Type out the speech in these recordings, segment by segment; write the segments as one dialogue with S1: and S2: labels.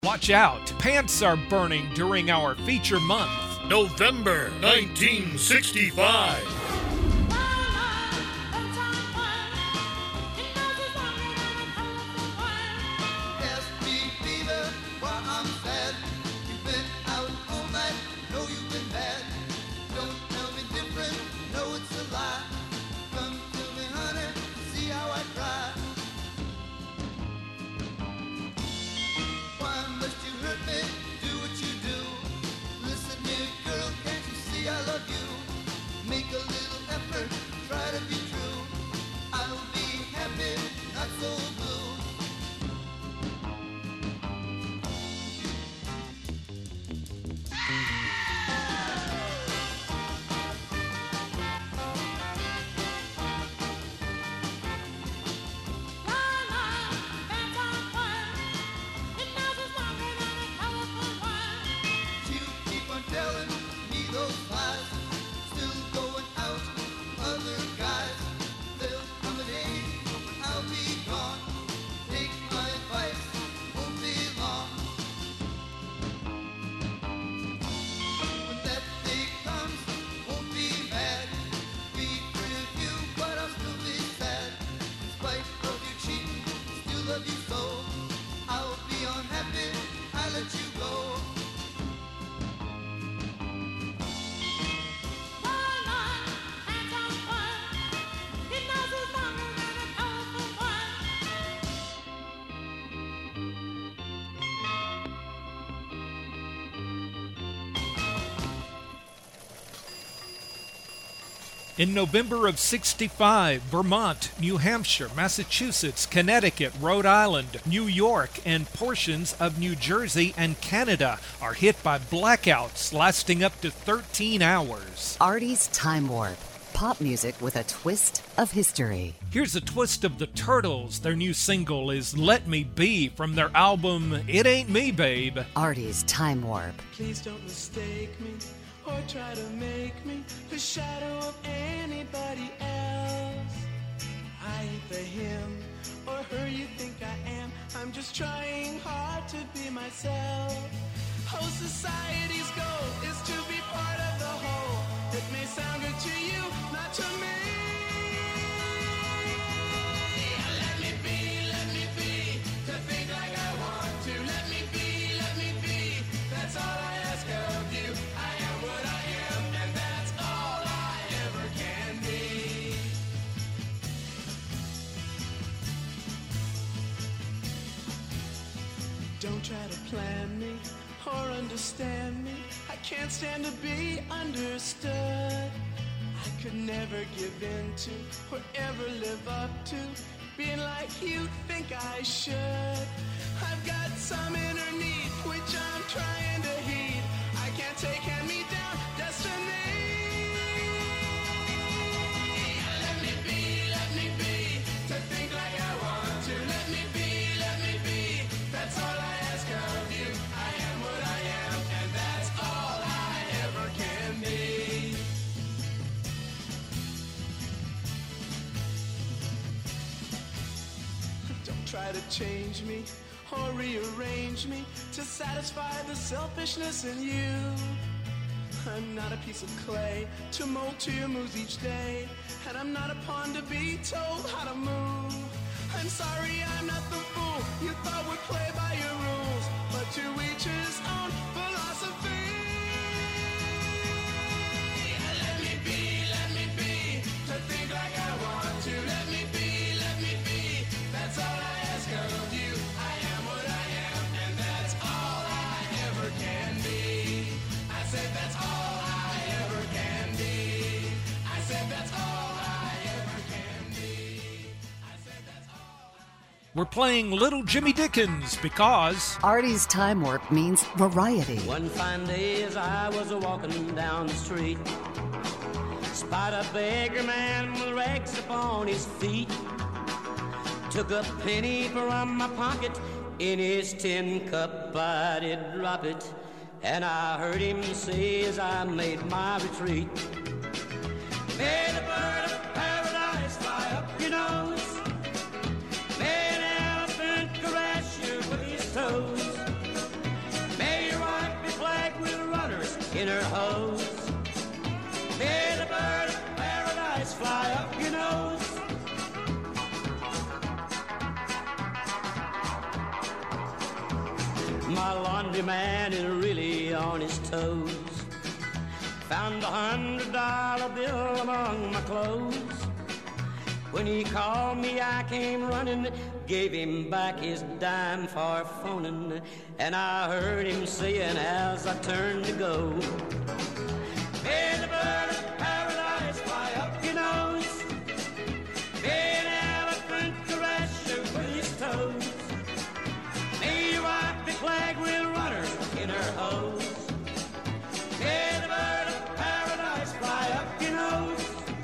S1: Watch out, pants are burning during our feature month.
S2: November 1965.
S1: In November of '65, Vermont, New Hampshire, Massachusetts, Connecticut, Rhode Island, New York, and portions of New Jersey and Canada are hit by blackouts lasting up to 13 hours.
S3: Artie's Time Warp. Pop music with a twist of history.
S1: Here's a twist of the Turtles. Their new single is Let Me Be from their album It Ain't Me, Babe.
S3: Artie's Time Warp.
S4: Please don't mistake me or try to make me the shadow of anybody else. I ain't the him or her you think I am. I'm just trying hard to be myself. Oh, society's goal is to be part of the whole. It may sound good to you, not to me. Let me be, to think like I want to. Let me be, that's all I ask of you. I am what I am, and that's all I ever can be. Don't try to plan me or understand me. I can't stand to be understood. I could never give in to or ever live up to being like you think I should. I've got some inner need which I'm trying to heed. I can't take hand-me-down destiny. Let me be, to think like I want to. Let me be, that's all I ask of you. I am what I am, and that's all I ever can be. Don't try to change me or rearrange me to satisfy the selfishness in you. I'm not a piece of clay to mold to your moves each day, and I'm not a pawn to be told how to move. I'm sorry I'm not the fool you thought would play by your rules, but to each his own philosophy. Let me be, to think like I want to. Let me be, that's all I ask of you. I am what I am, and that's all I ever can be. I said that's all I ever can be. I said that's all I ever can be. I said that's all I...
S1: We're playing Little Jimmy Dickens because
S3: Artie's Time Warp means variety.
S5: One fine day as I was walking down the street, spied a beggar man with rags upon his feet. Took a penny from my pocket, in his tin cup I did drop it, and I heard him say as I made my retreat, may the bird of paradise fly up your nose, may an elephant caress you with his toes, in her hose. May the bird of paradise fly up your nose. My laundry man is really on his toes. Found $100 bill among my clothes. When he called me, I came running, gave him back his dime for phoning, and I heard him saying as I turned to go, may the bird of paradise fly up your nose. May an elephant caress you with his toes. May your wife be flagged with runners in her hose. May the bird of paradise fly up your nose.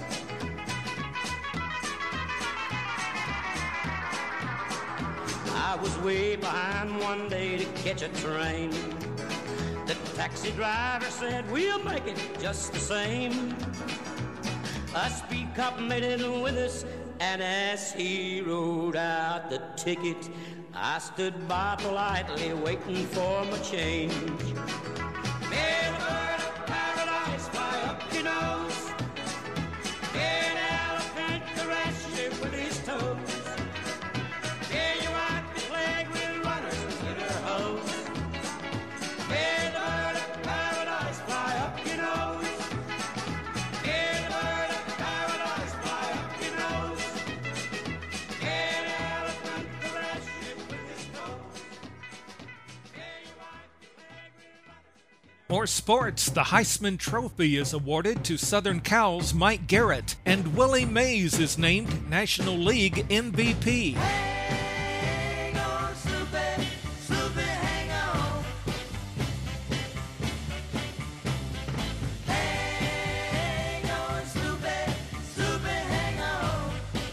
S5: I was way behind one day to catch a train. The taxi driver said, we'll make it just the same. A speed cop made it with us, and as he wrote out the ticket, I stood by politely waiting for my change. May the bird of paradise fly up your nose. May an elephant caress you with his toes. May your wife be plagued with runners in her hose. May the bird of paradise fly up your nose. May the bird of paradise fly up your nose. May an elephant caress you with his toes. May your wife be plagued with runners.
S1: More sports. The Heisman Trophy is awarded to Southern Cal's Mike Garrett, and Willie Mays is named National League MVP.
S4: Hang on, Snoopy, Snoopy, hang on. Hang on, Snoopy, Snoopy, hang on.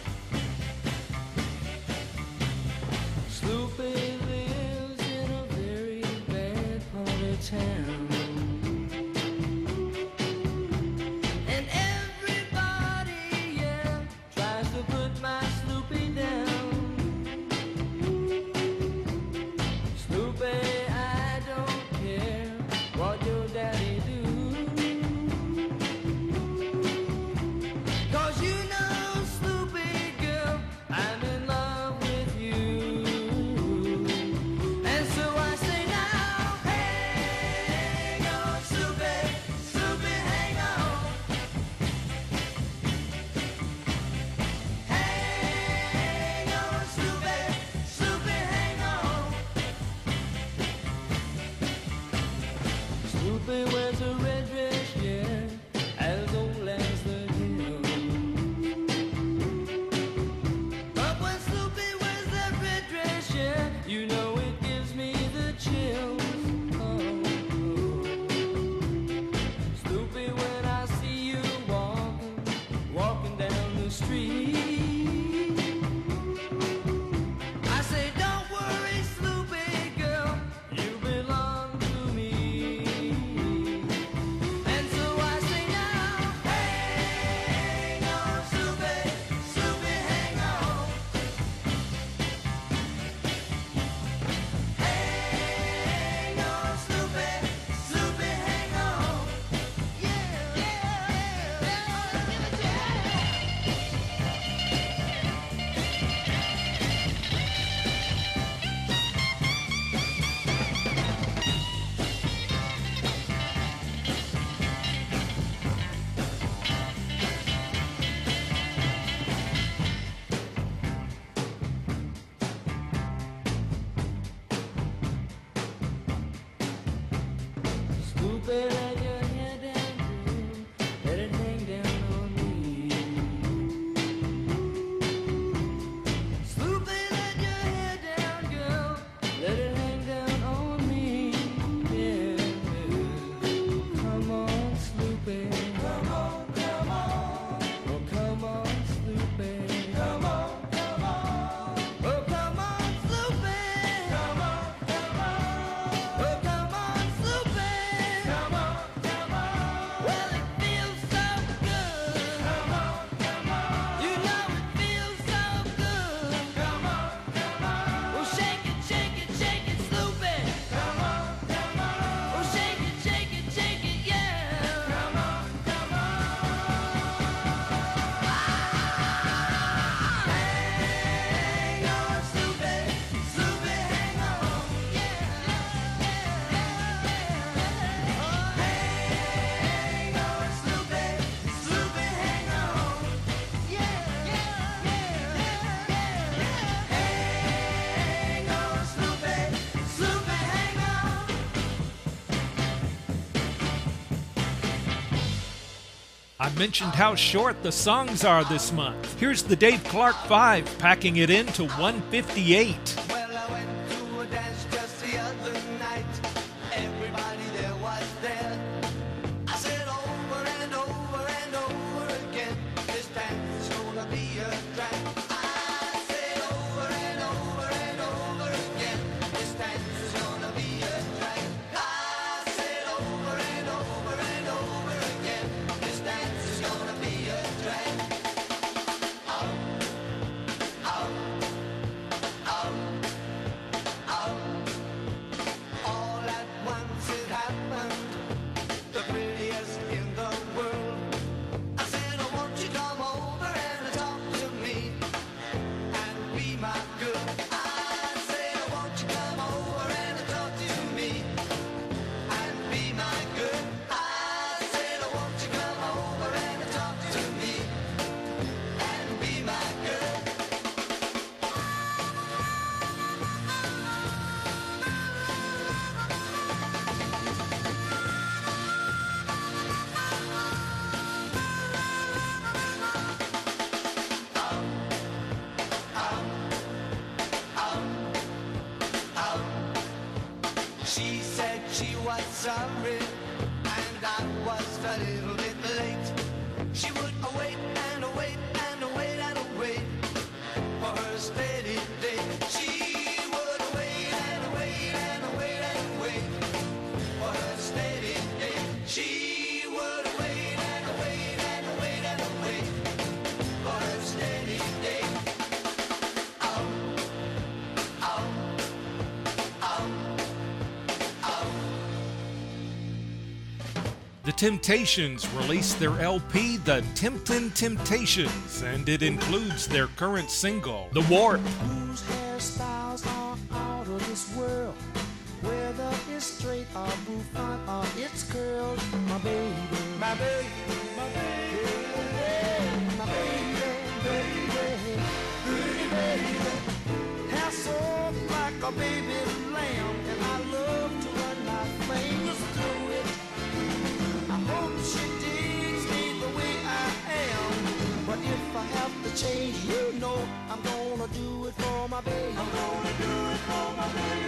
S4: Snoopy lives in a very bad part of town. And everybody, yeah, tries to put my Snoopy down. Snoopy, I don't care what your daddy do. 'Cause you know, Snoopy girl, I'm in love with you. And so I say now, hang on, Snoopy, Snoopy, hang on. Hang on, Snoopy, Snoopy, hang on. Snoopy wears a red dress, yeah, as old as the hill. But when Snoopy wears that red dress, yeah, you know it gives me the chills. Oh. Snoopy, when I see you walking down the street, I say, don't worry, Snoopy girl, you belong to me. And so I say now, hang on, Snoopy, Snoopy, hang on. Hang on, Snoopy, Snoopy, hang on. Yeah, yeah, yeah, yeah. Snoopy, let your hair down, girl. Let it hang down on me. Snoopy, let your hair down, girl. Let it hang down on me. Yeah. Come on, Snoopy. Come on, come on. Oh, come on, Snoopy. Come on, come on. Oh, come on, Snoopy. Come on, come on. Oh, come on, Snoopy. Come on,
S1: I mentioned how short the songs are this month. Here's the Dave Clark 5, packing it into 158.
S4: Well, I went to a dance just the other night. Everybody there was there. I said over and over and over again, this dance is gonna be a drag. I said over and over and over again, this dance is gonna be a drag. I said over and over and over again, this dance is gonna be a drag. All at once it happened, the prettiest in the world. I said, oh, won't you come over and talk to me and be my girl? I said, oh, won't you come over and talk to me and be my girl? I said, oh, won't you come over and talk to me and be my girl? She said she was sorry, and I was a little bit late. She would wait and wait and wait and wait for her steady day. She would wait and wait and wait and wait for her steady day. She would wait and wait and wait and wait for her steady day.
S1: The Temptations released their LP, The Temptin' Temptations, and it includes their current single, The Warp.
S2: Whose hairstyles are out of this world, whether it's straight or bouffant or it's curled. My baby, my baby, my baby, my baby, baby, pretty baby. Hair so like a baby lamb, and I love to run my fingers through it. I hope she digs me the way I am, but if I have to change, you know I'm gonna do it for my baby. I'm gonna do it for my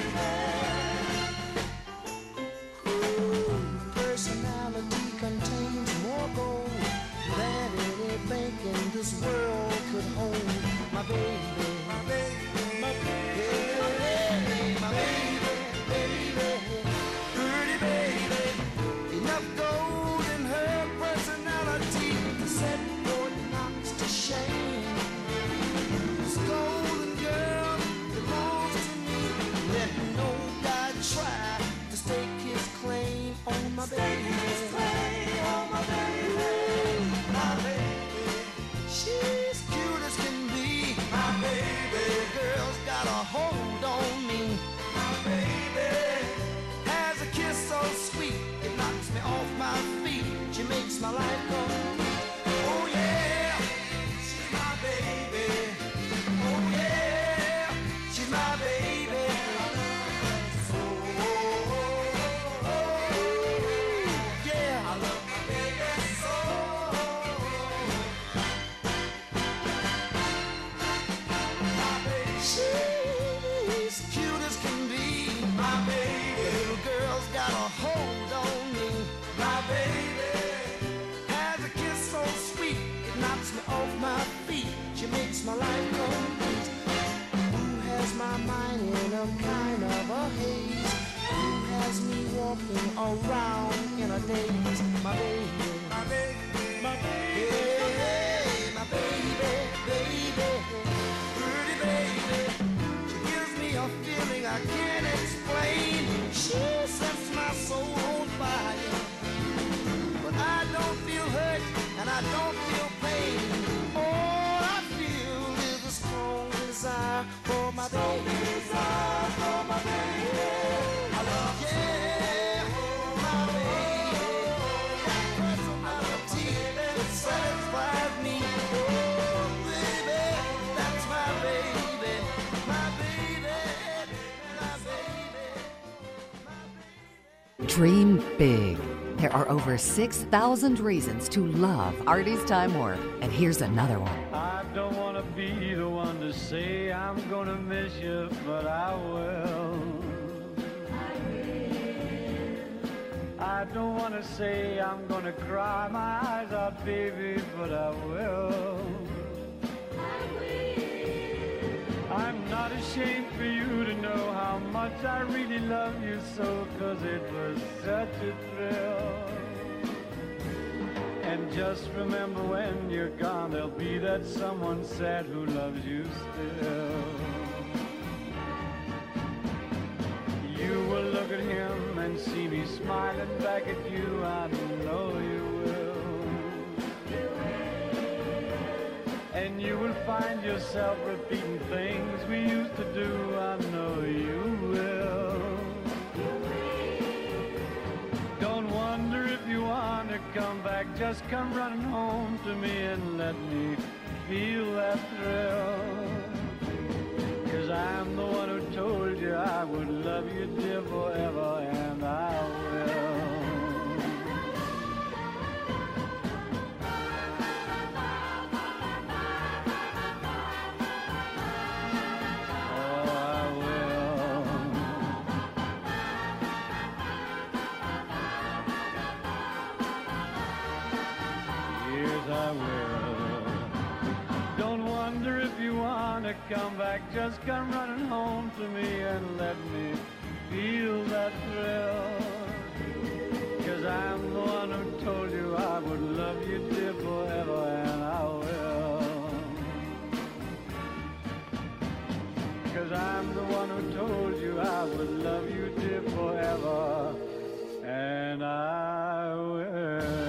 S2: baby. Ooh, personality contains more gold than any bank in this world could hold. My baby, my baby, my baby, my baby, baby, pretty baby. Enough gold in her personality to set Fort Knox to shame. This golden girl belongs to me. Let no guy try to stake his claim on my baby. My baby, she's cute as can be. My baby, girl's got a hold on me. My baby has a kiss so sweet, it knocks me off my feet. She makes my life complete. Oh yeah, she's my baby. Oh yeah, she's my baby. Yeah, I love my baby so. My baby, she's cute as can be. My baby, little girl's got a hold on me. My baby has a kiss so sweet, it knocks me off my feet. She makes my life complete. Who has my mind in a kind of a haze? Who has me walking around in a daze? My baby, my baby, my baby, hey, my baby, baby, pretty baby. She gives me a feeling I can't explain. She sets my soul on fire, but I don't feel hurt and I don't feel pain. All I feel is a strong desire for my baby. I love, yeah, my baby. That personality that satisfies me. Oh, baby, that's my baby. My baby, my baby, my baby.
S3: Dream big. There are over 6,000 reasons to love Artie's Time Warp. And here's another one.
S6: I don't want to be the one to say I'm going to miss you, but I will. I don't want to say I'm going to cry my eyes out, baby, but I will. I'm not ashamed for you to know how much I really love you so, 'cause it was such a thrill. And just remember when you're gone, there'll be that someone sad who loves you still. You will look at him and see me smiling back at you, I know you will. And you will find yourself repeating things we used to do, I know you will. Don't wonder if you want to come back, just come running home to me and let me feel that thrill. 'Cause I'm the one who told you I would love you, dear, forever, and I will. Come back, just come running home to me and let me feel that thrill. 'Cause I'm the one who told you I would love you, dear, forever, and I will. 'Cause I'm the one who told you I would love you, dear, forever, and I will.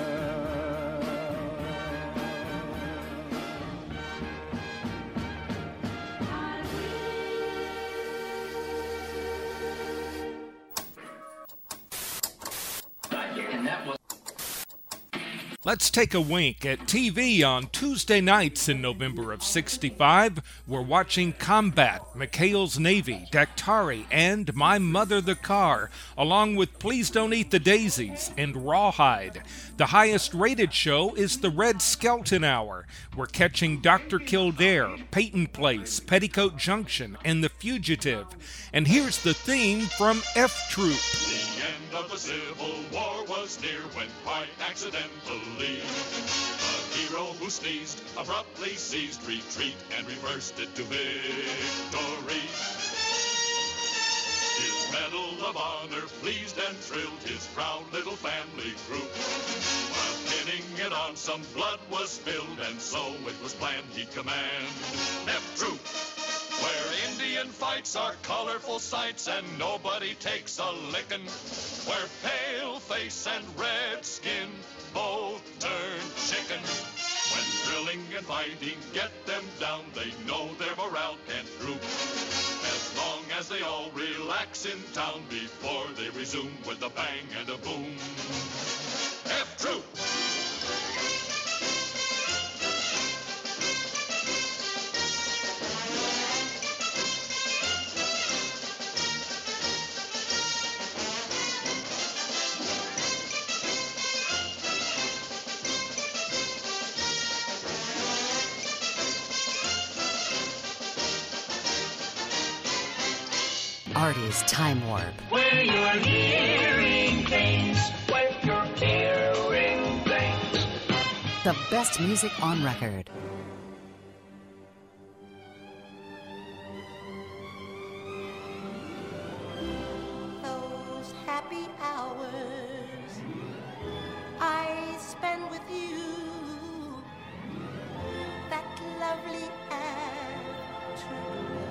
S1: Let's take a wink at TV on Tuesday nights in November of '65. We're watching Combat, McHale's Navy, Daktari, and My Mother the Car, along with Please Don't Eat the Daisies and Rawhide. The highest rated show is the Red Skelton Hour. We're catching Dr. Kildare, Peyton Place, Petticoat Junction, and The Fugitive. And here's the theme from F Troop.
S7: The end of the Civil War was near when quite accidentally a hero who sneezed abruptly ceased retreat and reversed it to victory. His Medal of Honor pleased and thrilled his proud little family group. While pinning it on, some blood was spilled, and so it was planned he'd command F Troop, where Indian fights are colorful sights and nobody takes a lickin', where pale face and red skin both turn chicken. When drilling and fighting get them down, they know their morale can't droop, as long as they all relax in town before they resume with a bang and a boom. F Troop!
S3: Artie's Time Warp.
S4: Where you're hearing things, where you're hearing things.
S3: The best music on record.
S8: Those happy hours I spend with you, that lovely afternoon.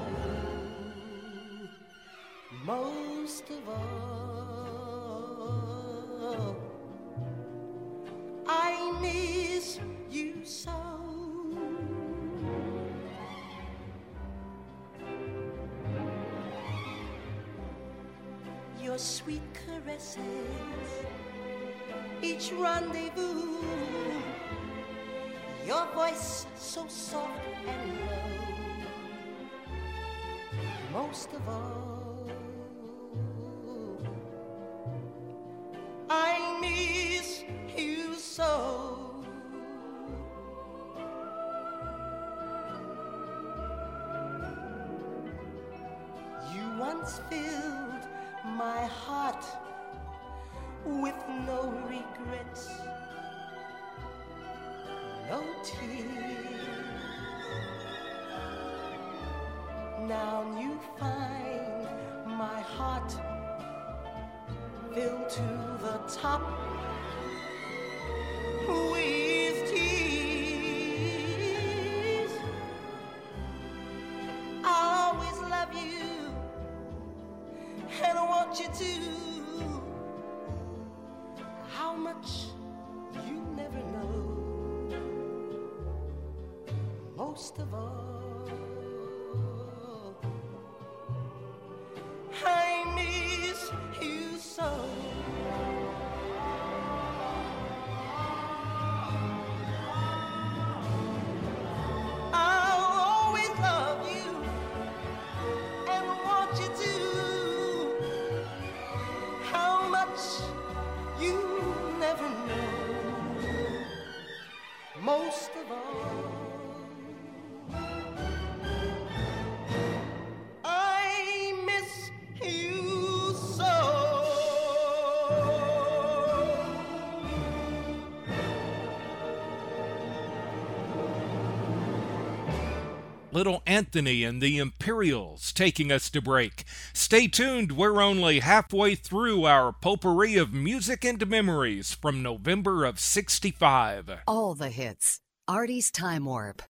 S8: Most of all, I miss you so. Your sweet caresses, each rendezvous, your voice so soft and low. Most of all, I miss heart with no regrets, no tears. Now you find my heart filled to the top with tears. I'll always love you and I want you to. How much you never know. Most of all, I miss you so. I'll always love you and want you to. How much you never know. Most of all, I miss you so.
S1: Little Anthony and the Imperials taking us to break. Stay tuned, we're only halfway through our potpourri of music and memories from November of '65.
S3: All the hits. Artie's Time Warp.